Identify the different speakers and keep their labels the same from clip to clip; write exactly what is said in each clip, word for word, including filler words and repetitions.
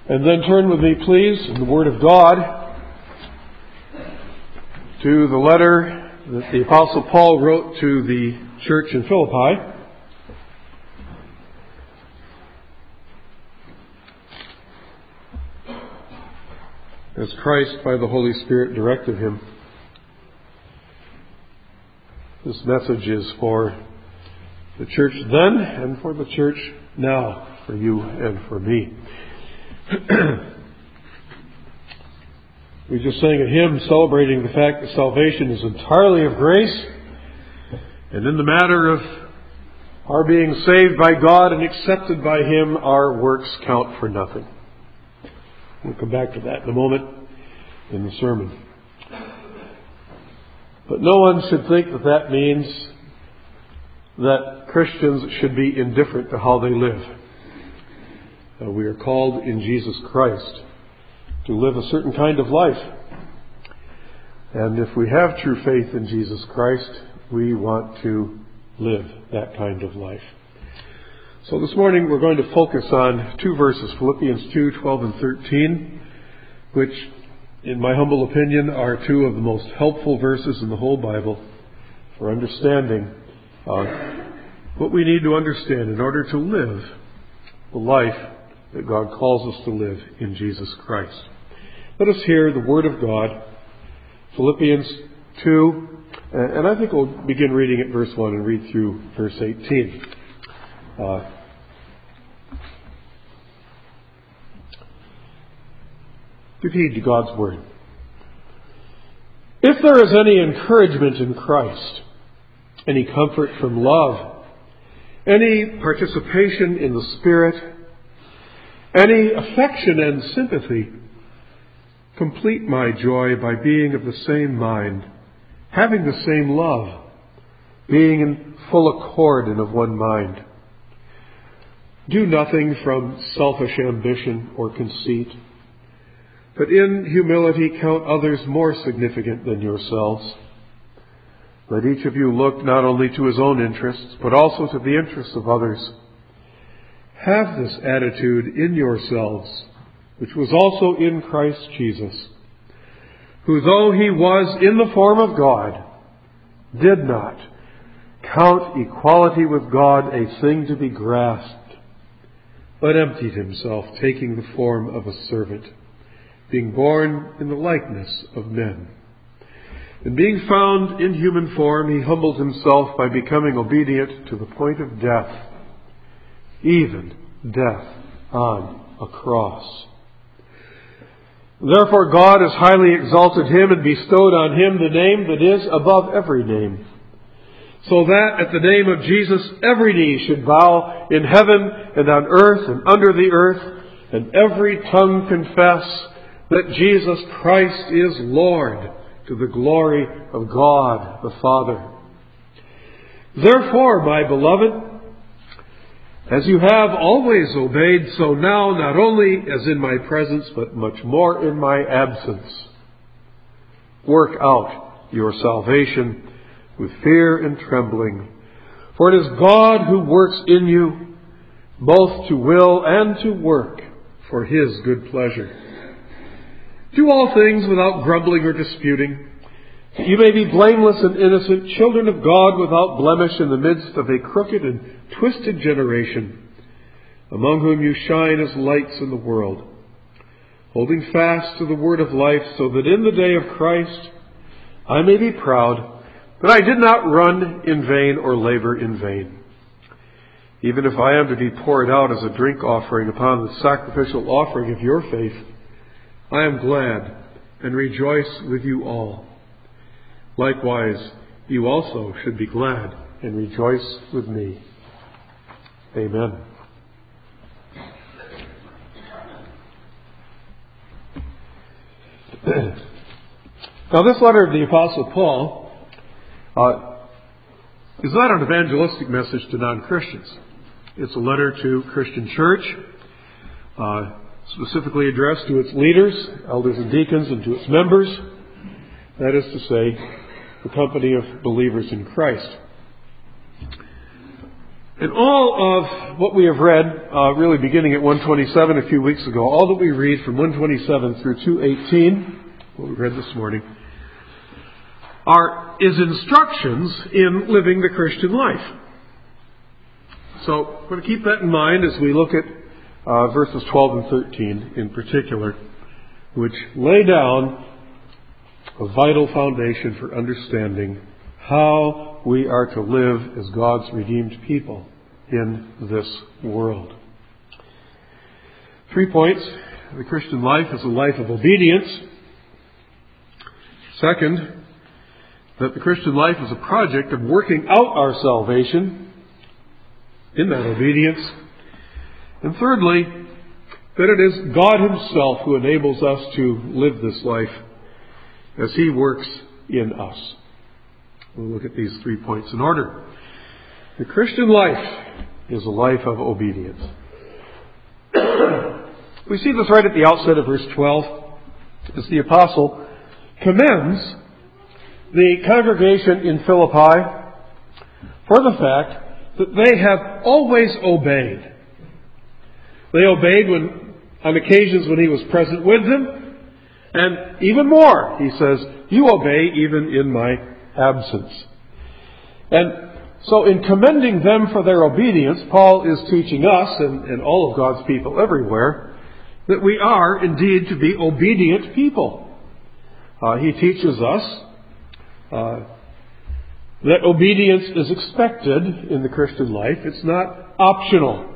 Speaker 1: And then turn with me, please, in the Word of God to the letter that the Apostle Paul wrote to the church in Philippi. As Christ, by the Holy Spirit, directed him. This message is for the church then and for the church now, for you and for me. We just sang a hymn celebrating the fact that salvation is entirely of grace, and in the matter of our being saved by God and accepted by Him, our works count for nothing. We'll come back to that in a moment in the sermon. But no one should think that that means that Christians should be indifferent to how they live. Uh, we are called in Jesus Christ to live a certain kind of life. And if we have true faith in Jesus Christ, we want to live that kind of life. So this morning we're going to focus on two verses, Philippians two, twelve and thirteen, which, in my humble opinion, are two of the most helpful verses in the whole Bible for understanding uh, what we need to understand in order to live the life that God calls us to live in Jesus Christ. Let us hear the Word of God, Philippians two, and I think we'll begin reading at verse one and read through verse eighteen. Uh, give heed to God's Word. If there is any encouragement in Christ, any comfort from love, any participation in the Spirit, any affection and sympathy, complete my joy by being of the same mind, having the same love, being in full accord and of one mind. Do nothing from selfish ambition or conceit, but in humility count others more significant than yourselves. Let each of you look not only to his own interests, but also to the interests of others. Have this attitude in yourselves, which was also in Christ Jesus, who, though he was in the form of God, did not count equality with God a thing to be grasped, but emptied himself, taking the form of a servant, being born in the likeness of men. And being found in human form, he humbled himself by becoming obedient to the point of death, even death on a cross. Therefore God has highly exalted him and bestowed on him the name that is above every name, so that at the name of Jesus every knee should bow in heaven and on earth and under the earth, and every tongue confess that Jesus Christ is Lord, to the glory of God the Father. Therefore, my beloved, as you have always obeyed, so now, not only as in my presence, but much more in my absence, work out your salvation with fear and trembling. For it is God who works in you, both to will and to work for His good pleasure. Do all things without grumbling or disputing, that you may be blameless and innocent, children of God without blemish in the midst of a crooked and twisted generation, among whom you shine as lights in the world, holding fast to the word of life, so that in the day of Christ I may be proud that I did not run in vain or labor in vain. Even if I am to be poured out as a drink offering upon the sacrificial offering of your faith, I am glad and rejoice with you all. Likewise, you also should be glad and rejoice with me. Amen. Now, this letter of the Apostle Paul uh, is not an evangelistic message to non-Christians. It's a letter to Christian church, uh, specifically addressed to its leaders, elders and deacons, and to its members. That is to say, the company of believers in Christ. And all of what we have read, uh, really beginning at one twenty-seven a few weeks ago, all that we read from one twenty-seven through two eighteen, what we read this morning, are is instructions in living the Christian life. So we're going to keep that in mind as we look at uh, verses twelve and thirteen in particular, which lay down a vital foundation for understanding how we are to live as God's redeemed people in this world. Three points. The Christian life is a life of obedience. Second, that the Christian life is a project of working out our salvation in that obedience. And thirdly, that it is God Himself who enables us to live this life as He works in us. We'll look at these three points in order. The Christian life is a life of obedience. We see this right at the outset of verse twelve, as the apostle commends the congregation in Philippi for the fact that they have always obeyed. They obeyed when, on occasions when he was present with them, and even more, he says, you obey even in my absence. And so in commending them for their obedience, Paul is teaching us and, and all of God's people everywhere that we are indeed to be obedient people. Uh, he teaches us uh, that obedience is expected in the Christian life. It's not optional.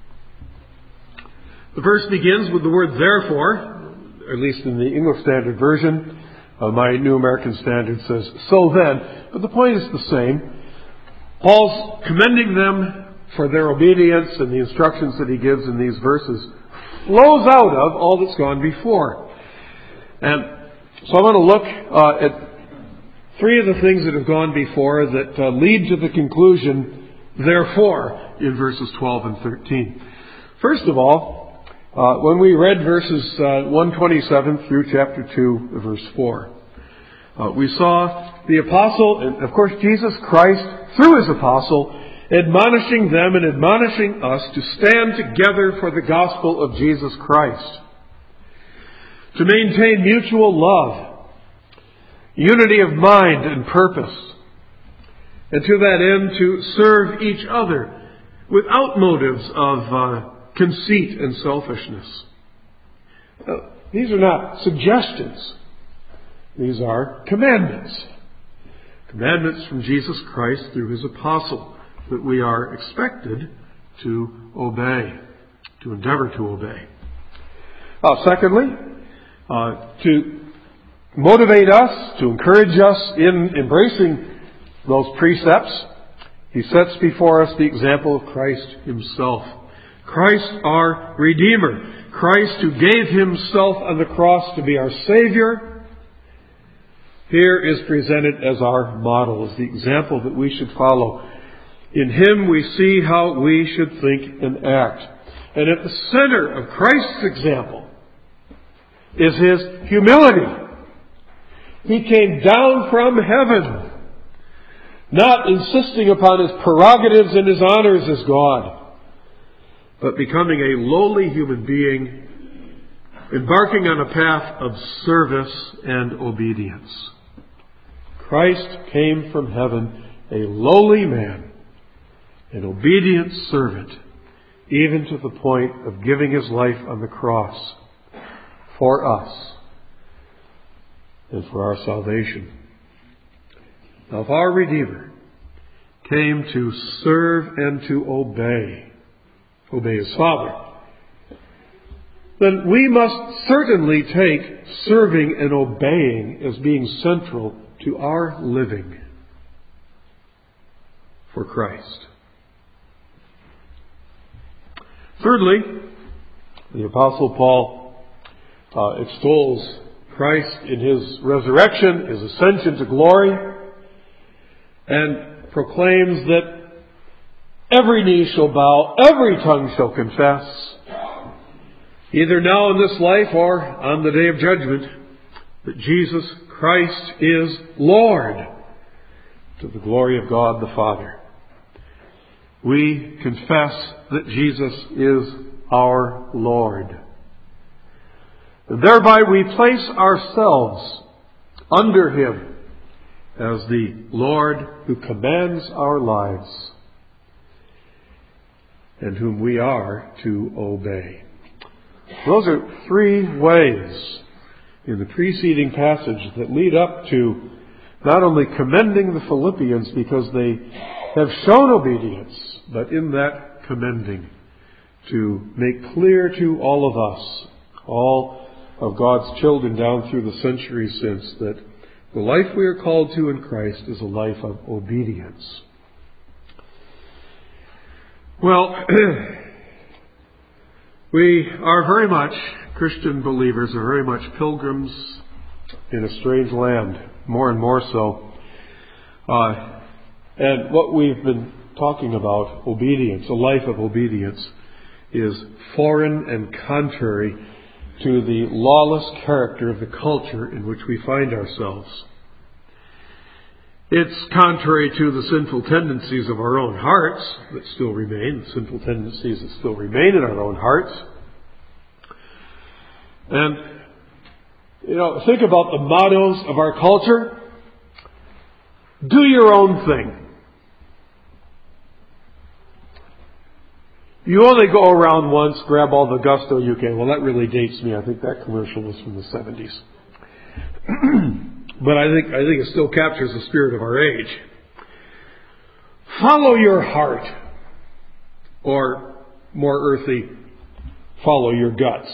Speaker 1: The verse begins with the word therefore, at least in the English Standard Version. Uh, my New American Standard says, so then. But the point is the same. Paul's commending them for their obedience, and the instructions that he gives in these verses flows out of all that's gone before. And so I want to look uh, at three of the things that have gone before that uh, lead to the conclusion, therefore, in verses twelve and thirteen. First of all, Uh, when we read verses uh, one twenty-seven through chapter two, verse four, uh, we saw the apostle, and of course Jesus Christ, through his apostle, admonishing them and admonishing us to stand together for the gospel of Jesus Christ, to maintain mutual love, unity of mind and purpose, and to that end to serve each other without motives of uh, conceit and selfishness. Uh, these are not suggestions. These are commandments. Commandments from Jesus Christ through His apostle that we are expected to obey, to endeavor to obey. Uh, secondly, uh, to motivate us, to encourage us in embracing those precepts, he sets before us the example of Christ Himself. Christ our Redeemer. Christ who gave Himself on the cross to be our Savior, here is presented as our model, as the example that we should follow. In Him we see how we should think and act. And at the center of Christ's example is His humility. He came down from heaven, not insisting upon His prerogatives and His honors as God, but becoming a lowly human being, embarking on a path of service and obedience. Christ came from heaven, a lowly man, an obedient servant, even to the point of giving His life on the cross for us and for our salvation. Now, if our Redeemer came to serve and to obey, obey His Father, then we must certainly take serving and obeying as being central to our living for Christ. Thirdly, the Apostle Paul uh, extols Christ in His resurrection, His ascension to glory, and proclaims that every knee shall bow, every tongue shall confess, either now in this life or on the day of judgment, that Jesus Christ is Lord, to the glory of God the Father. we confess that Jesus is our Lord. And thereby we place ourselves under Him as the Lord who commands our lives and whom we are to obey. Those are three ways in the preceding passage that lead up to not only commending the Philippians because they have shown obedience, but in that commending to make clear to all of us, all of God's children down through the centuries since, that the life we are called to in Christ is a life of obedience. Well, we are very much, Christian believers are very much pilgrims in a strange land, more and more so. Uh, and what we've been talking about, obedience, a life of obedience, is foreign and contrary to the lawless character of the culture in which we find ourselves. It's contrary to the sinful tendencies of our own hearts that still remain, the sinful tendencies that still remain in our own hearts. And, you know, think about the mottos of our culture. Do your own thing. You only go around once, grab all the gusto you can. Well, that really dates me. I think that commercial was from the seventies. But I think I think it still captures the spirit of our age. Follow your heart. Or, more earthy, follow your guts.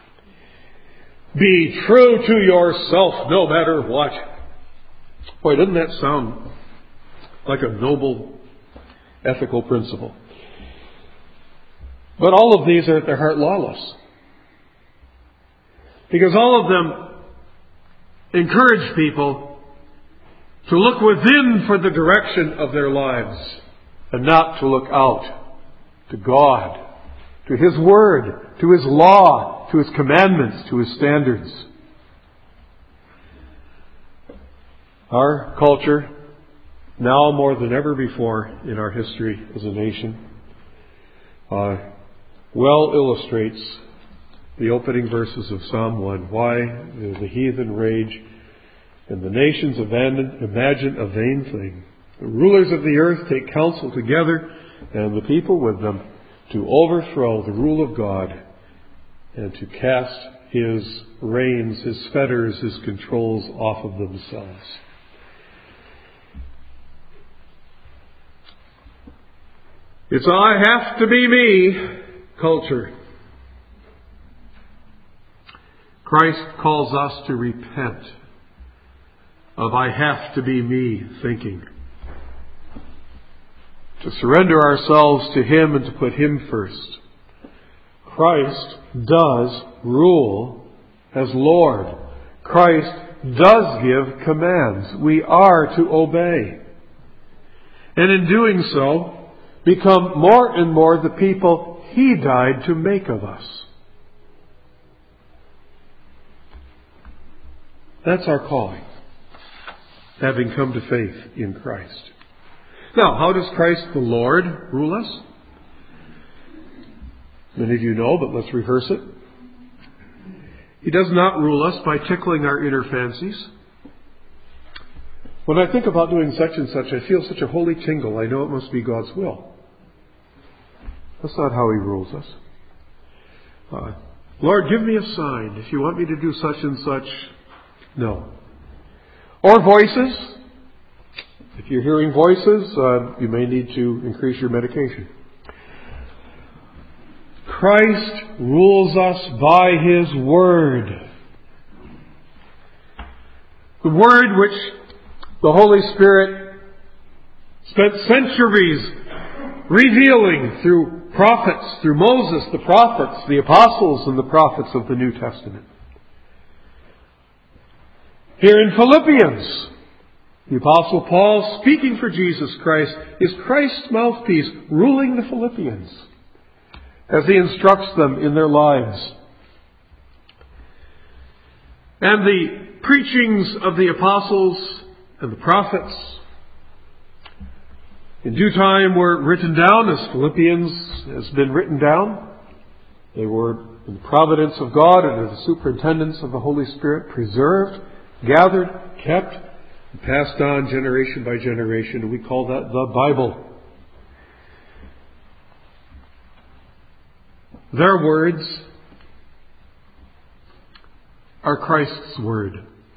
Speaker 1: Be true to yourself no matter what. Boy, doesn't that sound like a noble ethical principle? But all of these are at their heart lawless. Because all of them encourage people to look within for the direction of their lives and not to look out to God, to His Word, to His law, to His commandments, to His standards. Our culture, now more than ever before in our history as a nation, uh, well illustrates the opening verses of Psalm one. Why the heathen rage and the nations abandon, imagine a vain thing. The rulers of the earth take counsel together, and the people with them, to overthrow the rule of God and to cast His reins, His fetters, His controls off of themselves. It's I have to be me culture. Christ calls us to repent of I have to be me thinking. To surrender ourselves to Him and to put Him first. Christ does rule as Lord. Christ does give commands. We are to obey. And in doing so, become more and more the people He died to make of us. That's our calling, having come to faith in Christ. Now, how does Christ the Lord rule us? Many of you know, but let's rehearse it. He does not rule us by tickling our inner fancies. When I think about doing such and such, I feel such a holy tingle. I know it must be God's will. That's not how He rules us. Uh, Lord, give me a sign if you want me to do such and such. No. Or voices. If you're hearing voices, uh, you may need to increase your medication. Christ rules us by His Word. The Word which the Holy Spirit spent centuries revealing through prophets, through Moses, the prophets, the apostles and the prophets of the New Testament. Here in Philippians, the Apostle Paul, speaking for Jesus Christ, is Christ's mouthpiece, ruling the Philippians as he instructs them in their lives. And the preachings of the apostles and the prophets in due time were written down, as Philippians has been written down. They were, in the providence of God and under the superintendence of the Holy Spirit, preserved, gathered, kept, and passed on generation by generation. And we call that the Bible. Their words are Christ's word.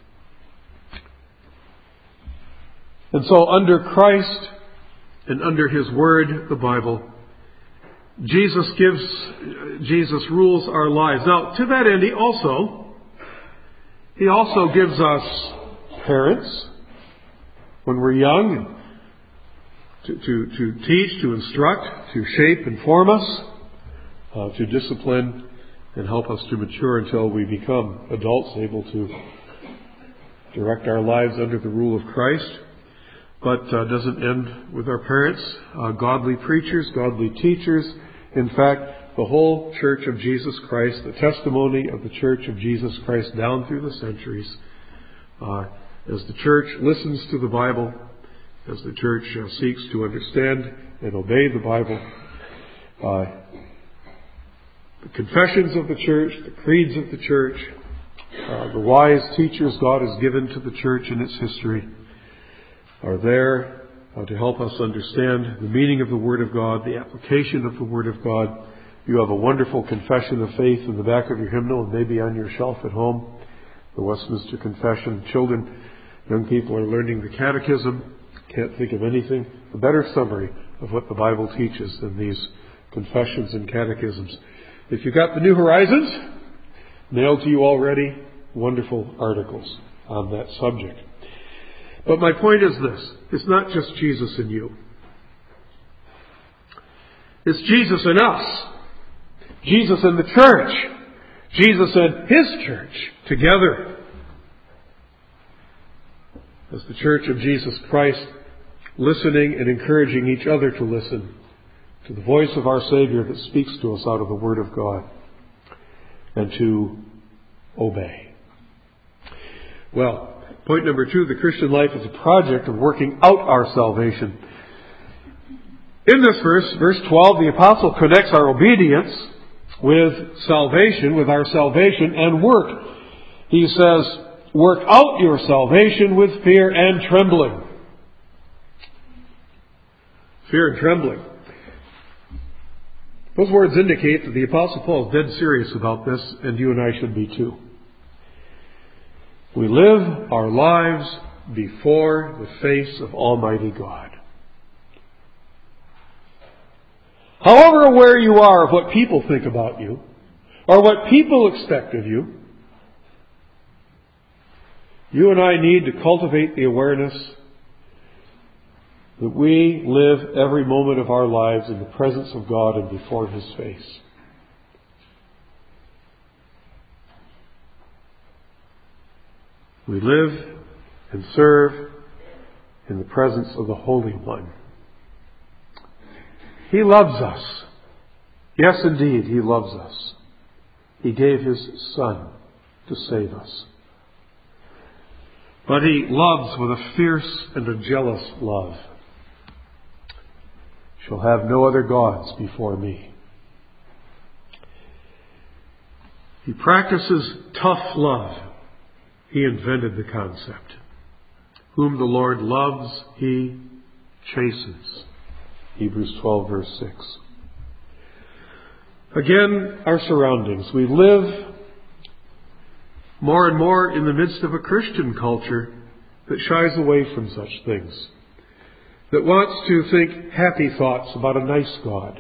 Speaker 1: And so under Christ and under His word, the Bible, Jesus gives, Jesus rules our lives. Now, to that end, He also, He also gives us parents when we're young to, to, to teach, to instruct, to shape and form us, uh, to discipline and help us to mature until we become adults able to direct our lives under the rule of Christ. But uh, doesn't end with our parents, uh, godly preachers, godly teachers. In fact, the whole Church of Jesus Christ, the testimony of the Church of Jesus Christ down through the centuries, uh, as the Church listens to the Bible, as the Church uh, seeks to understand and obey the Bible, uh, the confessions of the Church, the creeds of the Church, uh, the wise teachers God has given to the Church in its history, are there uh, to help us understand the meaning of the Word of God, the application of the Word of God. You have a wonderful confession of faith in the back of your hymnal and maybe on your shelf at home, the Westminster Confession. Children, young people are learning the Catechism. Can't think of anything, a better summary of what the Bible teaches than these confessions and catechisms. If you've got the New Horizons, mailed to you already, wonderful articles on that subject. But my point is this. It's not just Jesus in you. It's Jesus in us. Jesus in the church. Jesus and His church together. As the Church of Jesus Christ, listening and encouraging each other to listen to the voice of our Savior that speaks to us out of the Word of God and to obey. Well, point number two, the Christian life is a project of working out our salvation. In this verse, verse twelve, the Apostle connects our obedience with salvation, with our salvation and work. He says, work out your salvation with fear and trembling. Fear and trembling. Those words indicate that the Apostle Paul is dead serious about this, and you and I should be too. We live our lives before the face of Almighty God. However aware you are of what people think about you, or what people expect of you, you and I need to cultivate the awareness that we live every moment of our lives in the presence of God and before His face. We live and serve in the presence of the Holy One. He loves us. Yes, indeed, He loves us. He gave His Son to save us. But He loves with a fierce and a jealous love. Shall have no other gods before me. He practices tough love. He invented the concept. Whom the Lord loves, He chastens. Hebrews twelve, verse six. Again, our surroundings. We live more and more in the midst of a Christian culture that shies away from such things, that wants to think happy thoughts about a nice God.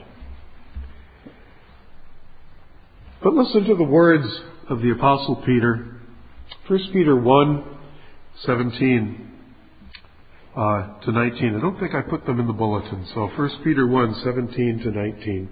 Speaker 1: But listen to the words of the Apostle Peter. First Peter one, seventeen uh, to nineteen. I don't think I put them in the bulletin. So First Peter one, seventeen to nineteen.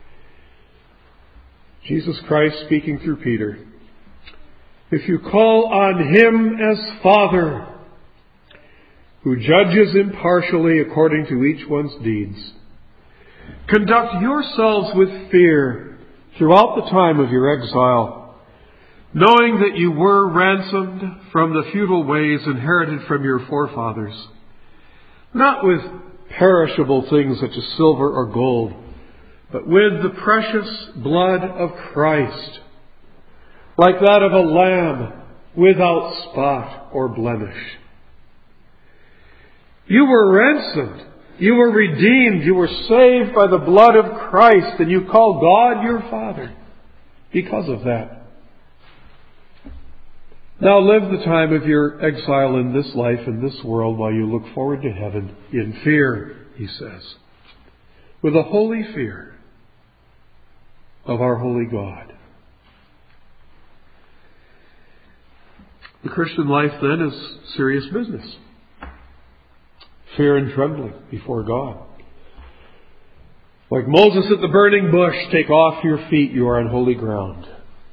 Speaker 1: Jesus Christ speaking through Peter. If you call on Him as Father, who judges impartially according to each one's deeds, conduct yourselves with fear throughout the time of your exile, knowing that you were ransomed from the futile ways inherited from your forefathers, not with perishable things such as silver or gold, but with the precious blood of Christ, like that of a lamb without spot or blemish. You were ransomed. You were redeemed. You were saved by the blood of Christ, and you call God your Father because of that. Now live the time of your exile in this life, in this world, while you look forward to heaven in fear, he says, with a holy fear of our holy God. The Christian life then is serious business. Fear and trembling before God. Like Moses at the burning bush, take off your feet, you are on holy ground.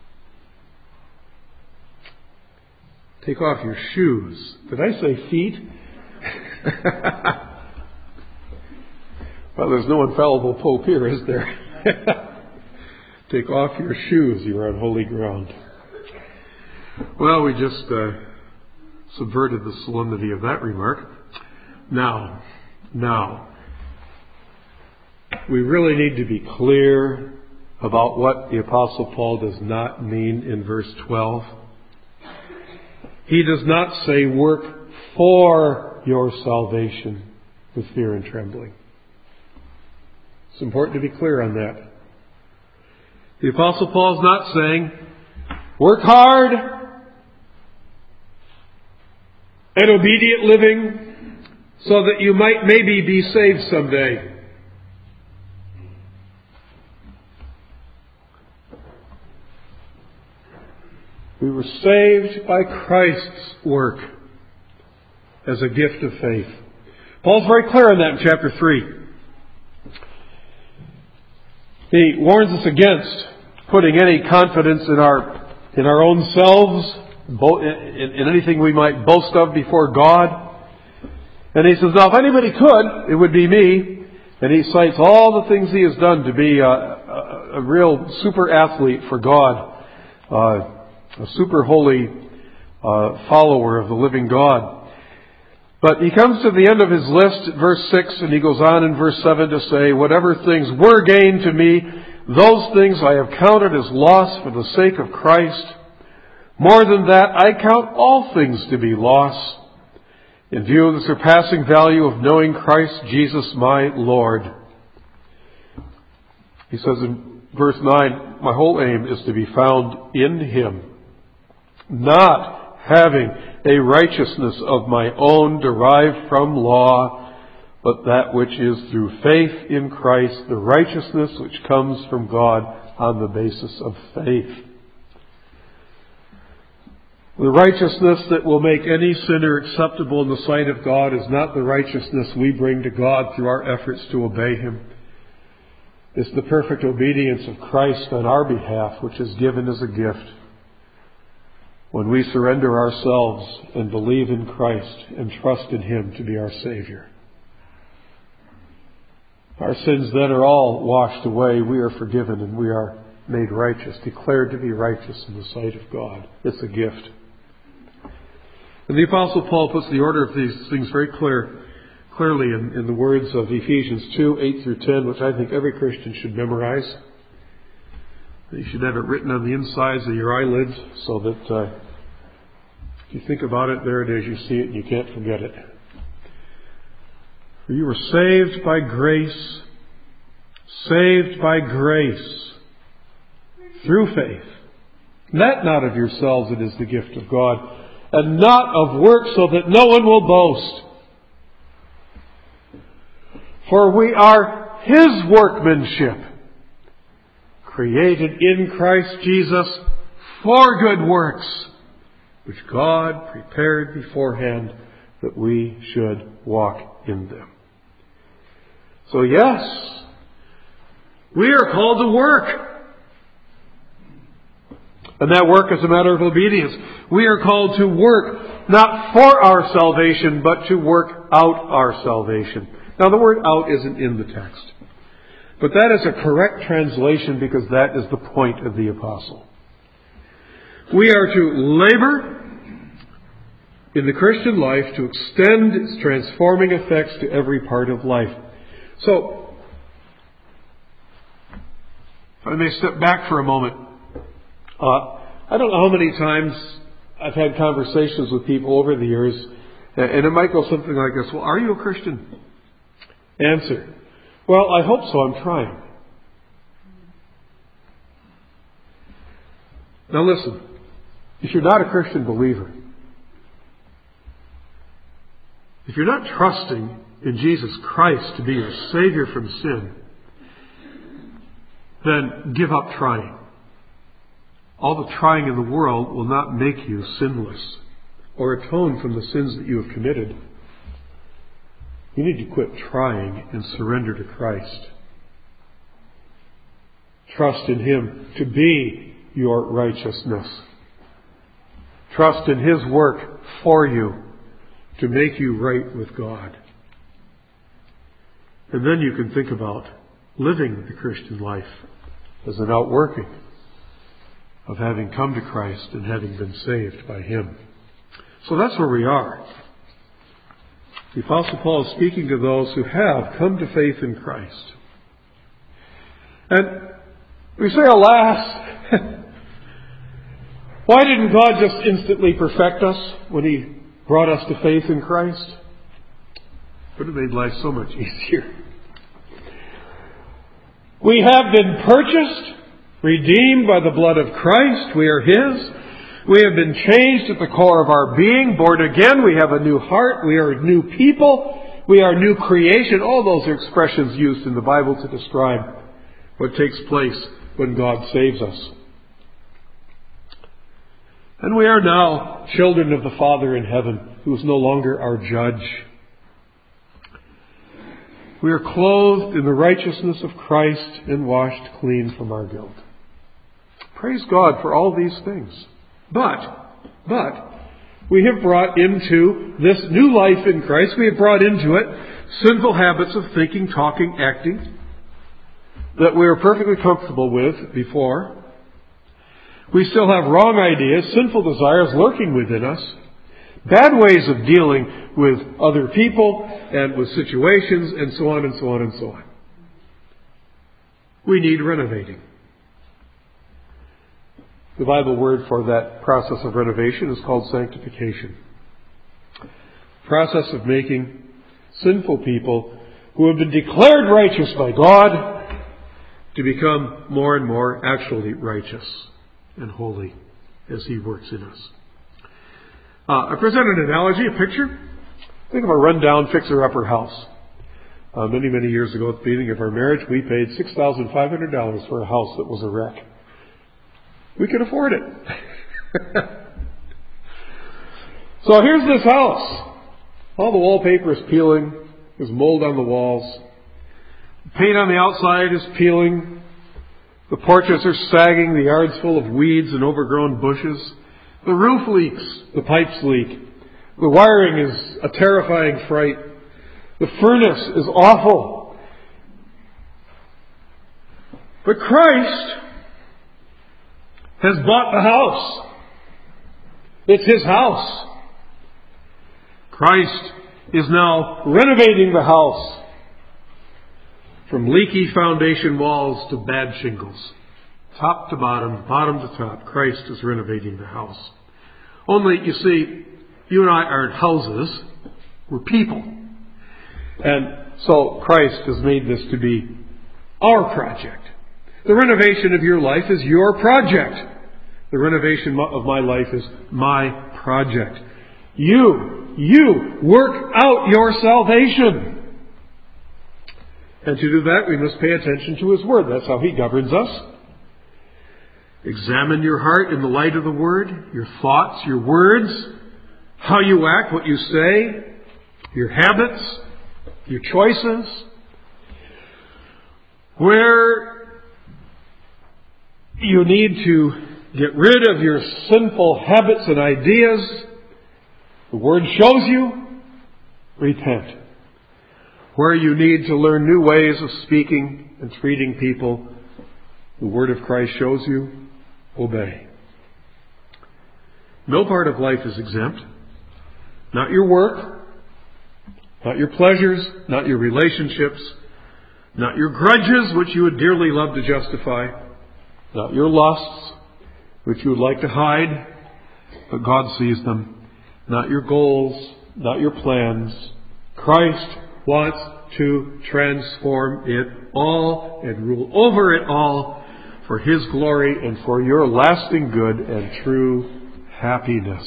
Speaker 1: Take off your shoes. Did I say feet? Well, there's no infallible Pope here, is there? Take off your shoes, you are on holy ground. Well, we just uh, subverted the solemnity of that remark. Now, now, we really need to be clear about what the Apostle Paul does not mean in verse twelve. He does not say work for your salvation with fear and trembling. It's important to be clear on that. The Apostle Paul is not saying work hard and obedient living so that you might maybe be saved someday. We were saved by Christ's work as a gift of faith. Paul's very clear on that in chapter three. He warns us against putting any confidence in our in our own selves, in, in anything we might boast of before God. And he says, now if anybody could, it would be me. And he cites all the things he has done to be a, a, a real super athlete for God. Uh, a super holy uh, follower of the living God. But he comes to the end of his list at verse six, and he goes on in verse seven to say, whatever things were gained to me, those things I have counted as loss for the sake of Christ. More than that, I count all things to be loss, in view of the surpassing value of knowing Christ Jesus my Lord. He says in verse nine, my whole aim is to be found in Him, not having a righteousness of my own derived from law, but that which is through faith in Christ, the righteousness which comes from God on the basis of faith. The righteousness that will make any sinner acceptable in the sight of God is not the righteousness we bring to God through our efforts to obey Him. It's the perfect obedience of Christ on our behalf, which is given as a gift when we surrender ourselves and believe in Christ and trust in Him to be our Savior. Our sins then are all washed away. We are forgiven and we are made righteous, declared to be righteous in the sight of God. It's a gift. And the Apostle Paul puts the order of these things very clear, clearly in, in the words of Ephesians two, eight through ten, which I think every Christian should memorize. You should have it written on the insides of your eyelids so that uh, if you think about it, there it is, you see it and you can't forget it. For you were saved by grace, saved by grace, through faith. That not of yourselves, it is the gift of God, and not of works, so that no one will boast. For we are His workmanship, created in Christ Jesus for good works, which God prepared beforehand that we should walk in them. So yes, we are called to work. And that work is a matter of obedience. We are called to work, not for our salvation, but to work out our salvation. Now the word out isn't in the text. But that is a correct translation because that is the point of the apostle. We are to labor in the Christian life to extend its transforming effects to every part of life. So, if I may step back for a moment. Uh, I don't know how many times I've had conversations with people over the years, and it might go something like this. Well, are you a Christian? Answer. Well, I hope so. I'm trying. Now listen. If you're not a Christian believer, if you're not trusting in Jesus Christ to be your Savior from sin, then give up trying. All the trying in the world will not make you sinless or atone from the sins that you have committed. You need to quit trying and surrender to Christ. Trust in Him to be your righteousness. Trust in His work for you to make you right with God. And then you can think about living the Christian life as an outworking of having come to Christ and having been saved by Him. So that's where we are. The Apostle Paul is speaking to those who have come to faith in Christ. And we say, alas, why didn't God just instantly perfect us when He brought us to faith in Christ? It would have made life so much easier. We have been purchased, redeemed by the blood of Christ. We are His. We have been changed at the core of our being, born again. We have a new heart. We are new people. We are new creation. All those are expressions used in the Bible to describe what takes place when God saves us. And we are now children of the Father in heaven, who is no longer our judge. We are clothed in the righteousness of Christ and washed clean from our guilt. Praise God for all these things. But, but, we have brought into this new life in Christ, we have brought into it sinful habits of thinking, talking, acting that we were perfectly comfortable with before. We still have wrong ideas, sinful desires lurking within us, bad ways of dealing with other people and with situations and so on and so on and so on. We need renovating. The Bible word for that process of renovation is called sanctification. Process of making sinful people who have been declared righteous by God to become more and more actually righteous and holy as He works in us. Uh, I present an analogy, a picture. Think of a rundown fixer-upper house. Uh, many, many years ago at the beginning of our marriage, we paid six thousand five hundred dollars for a house that was a wreck. We could afford it. So here's this house. All the wallpaper is peeling. There's mold on the walls. The paint on the outside is peeling. The porches are sagging. The yard's full of weeds and overgrown bushes. The roof leaks. The pipes leak. The wiring is a terrifying fright. The furnace is awful. But Christ has bought the house. It's His house. Christ is now renovating the house from leaky foundation walls to bad shingles. Top to bottom, bottom to top, Christ is renovating the house. Only, you see, you and I aren't houses, we're people. And so Christ has made this to be our project. The renovation of your life is your project. The renovation of my life is my project. You, you work out your salvation. And to do that, we must pay attention to His Word. That's how He governs us. Examine your heart in the light of the Word, your thoughts, your words, how you act, what you say, your habits, your choices. Where you need to get rid of your sinful habits and ideas, the Word shows you, repent. Where you need to learn new ways of speaking and treating people, the Word of Christ shows you, obey. No part of life is exempt. Not your work, not your pleasures, not your relationships, not your grudges, which you would dearly love to justify, not your lusts, which you would like to hide, but God sees them, not your goals, not your plans. Christ wants to transform it all and rule over it all for His glory and for your lasting good and true happiness.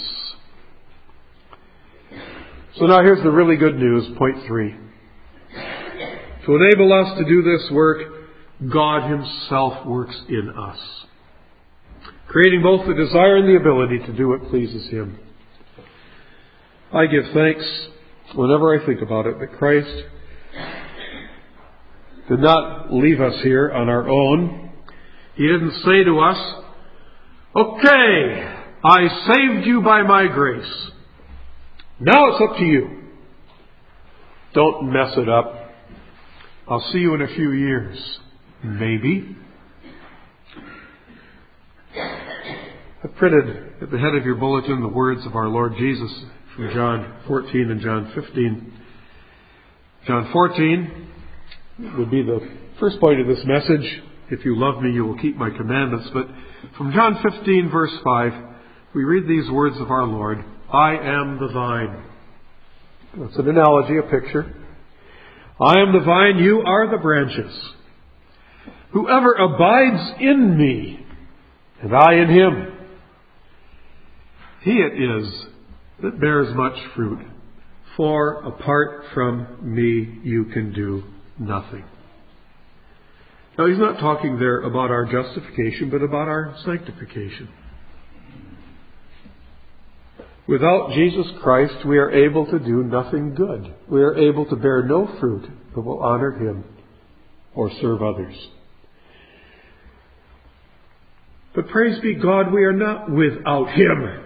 Speaker 1: So now here's the really good news, point three. To enable us to do this work, God Himself works in us, creating both the desire and the ability to do what pleases Him. I give thanks whenever I think about it that Christ did not leave us here on our own. He didn't say to us, okay, I saved you by my grace. Now it's up to you. Don't mess it up. I'll see you in a few years. Maybe. I've printed at the head of your bulletin the words of our Lord Jesus from John fourteen and John fifteen. John fourteen would be the first point of this message. If you love me, you will keep my commandments. But from John fifteen, verse five, we read these words of our Lord. I am the vine. That's an analogy, a picture. I am the vine, you are the branches. Whoever abides in me, and I in him, he it is that bears much fruit. For apart from me, you can do nothing. Now, he's not talking there about our justification, but about our sanctification. Without Jesus Christ, we are able to do nothing good. We are able to bear no fruit that will honor Him or serve others. But praise be God, we are not without Him.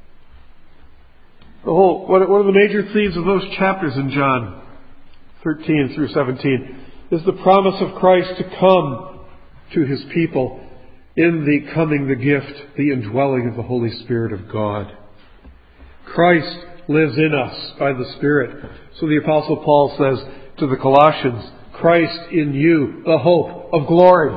Speaker 1: The whole, one of the major themes of those chapters in John thirteen through seventeen is the promise of Christ to come to His people in the coming, the gift, the indwelling of the Holy Spirit of God. Christ lives in us by the Spirit. So the Apostle Paul says to the Colossians, Christ in you, the hope of glory.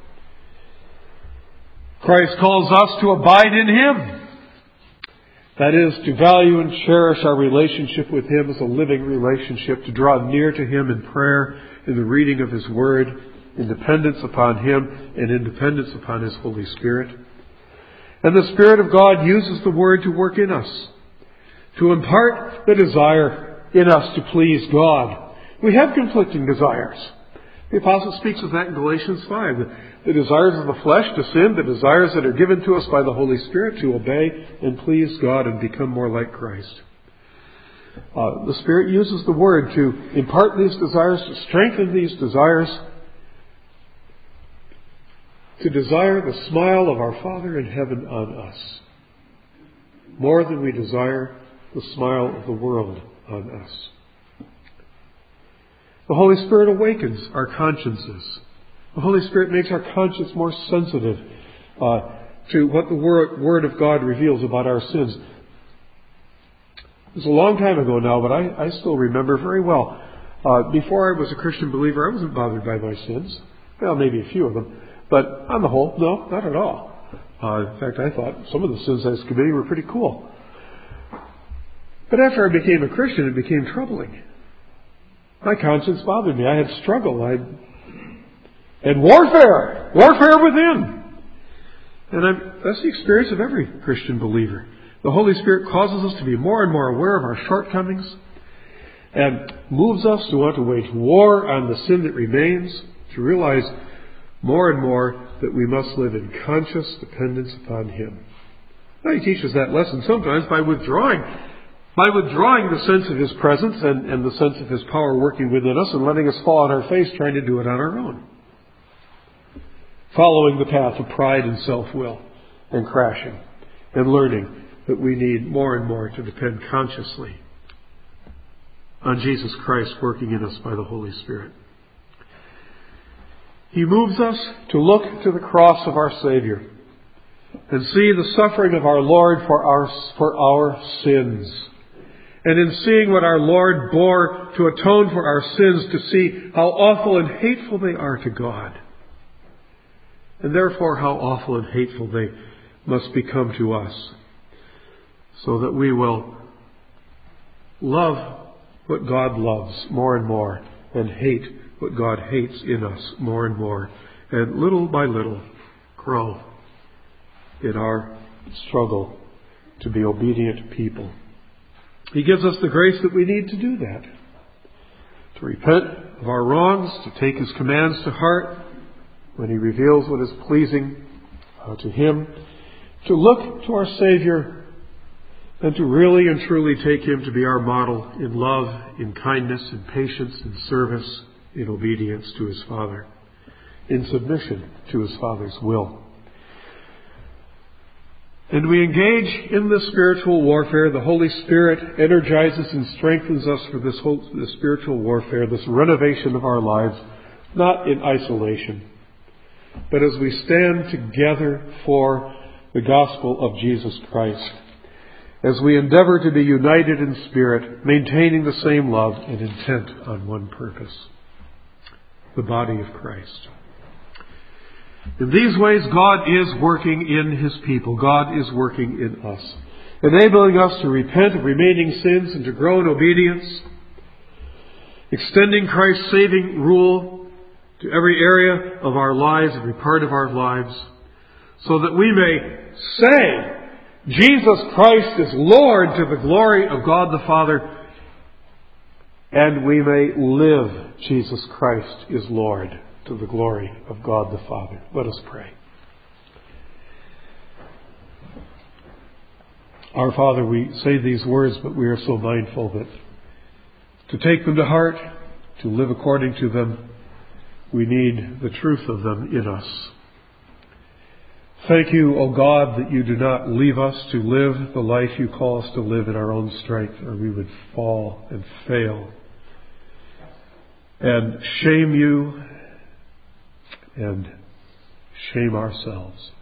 Speaker 1: Christ calls us to abide in Him. That is, to value and cherish our relationship with Him as a living relationship, to draw near to Him in prayer, in the reading of His Word, in dependence upon Him, and in dependence upon His Holy Spirit. And the Spirit of God uses the Word to work in us, to impart the desire in us to please God. We have conflicting desires. The Apostle speaks of that in Galatians five. The, the desires of the flesh to sin, the desires that are given to us by the Holy Spirit to obey and please God and become more like Christ. Uh, the Spirit uses the Word to impart these desires, to strengthen these desires, to desire the smile of our Father in heaven on us, more than we desire the smile of the world on us. The Holy Spirit awakens our consciences. The Holy Spirit makes our conscience more sensitive uh, to what the word, word of God reveals about our sins. It was a long time ago now, but I, I still remember very well. Uh, before I was a Christian believer, I wasn't bothered by my sins. Well, maybe a few of them. But on the whole, no, not at all. Uh, in fact, I thought some of the sins I was committing were pretty cool. But after I became a Christian, it became troubling. My conscience bothered me. I had struggle. I had warfare. Warfare within. And I'm, that's the experience of every Christian believer. The Holy Spirit causes us to be more and more aware of our shortcomings and moves us to want to wage war on the sin that remains, to realize more and more that we must live in conscious dependence upon Him. Now, He teaches that lesson sometimes by withdrawing By withdrawing the sense of His presence and, and the sense of His power working within us and letting us fall on our face trying to do it on our own. Following the path of pride and self-will and crashing and learning that we need more and more to depend consciously on Jesus Christ working in us by the Holy Spirit. He moves us to look to the cross of our Savior and see the suffering of our Lord for our, for our sins, And in seeing what our Lord bore to atone for our sins, to see how awful and hateful they are to God. And therefore how awful and hateful they must become to us. So that we will love what God loves more and more, and hate what God hates in us more and more, and little by little grow in our struggle to be obedient people. He gives us the grace that we need to do that. To repent of our wrongs, to take His commands to heart when He reveals what is pleasing uh, to Him, to look to our Savior, and to really and truly take Him to be our model in love, in kindness, in patience, in service, in obedience to His Father, in submission to His Father's will. And we engage in this spiritual warfare. The Holy Spirit energizes and strengthens us for this whole this spiritual warfare, this renovation of our lives, not in isolation, but as we stand together for the gospel of Jesus Christ, as we endeavor to be united in spirit, maintaining the same love and intent on one purpose, the body of Christ. In these ways, God is working in His people. God is working in us, enabling us to repent of remaining sins and to grow in obedience, extending Christ's saving rule to every area of our lives, every part of our lives, so that we may say, Jesus Christ is Lord to the glory of God the Father, and we may live, Jesus Christ is Lord to the glory of God the Father. Let us pray. Our Father, we say these words, but we are so mindful that to take them to heart, to live according to them, we need the truth of them in us. Thank you, O God, that you do not leave us to live the life you call us to live in our own strength, or we would fall and fail and shame you and shame ourselves.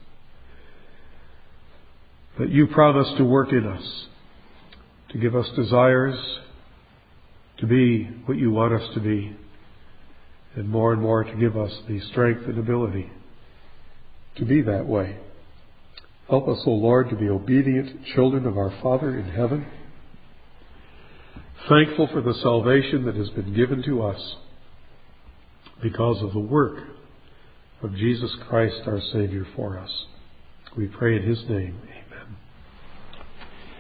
Speaker 1: But you promise to work in us, to give us desires, to be what you want us to be, and more and more to give us the strength and ability to be that way. Help us, O Lord, to be obedient children of our Father in heaven, thankful for the salvation that has been given to us because of the work of Jesus Christ, our Savior, for us. We pray in His name.